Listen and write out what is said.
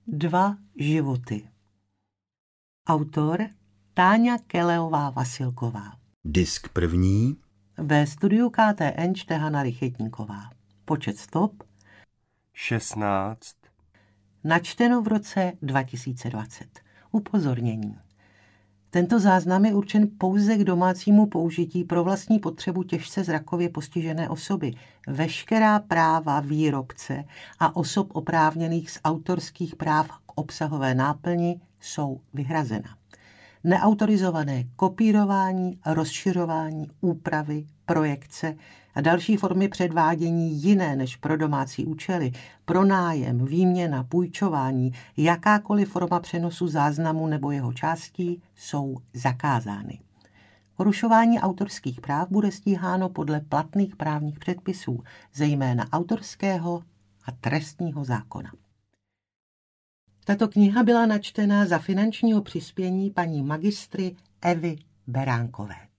2 životy. Autor Táňa Keleová Vasilková. Disk první. Ve studiu KTN čte Hana Rychetníková. Počet stop 16. Načteno v roce 2020. Upozornění. Tento záznam je určen pouze k domácímu použití pro vlastní potřebu těžce zrakově postižené osoby. Veškerá práva výrobce a osob oprávněných z autorských práv k obsahové náplni jsou vyhrazena. Neautorizované kopírování, rozšiřování, úpravy, projekce a další formy předvádění jiné než pro domácí účely, pronájem, výměna, půjčování, jakákoliv forma přenosu záznamu nebo jeho částí jsou zakázány. Porušování autorských práv bude stíháno podle platných právních předpisů, zejména autorského a trestního zákona. Tato kniha byla načtena za finančního přispění paní magistry Evy Beránkové.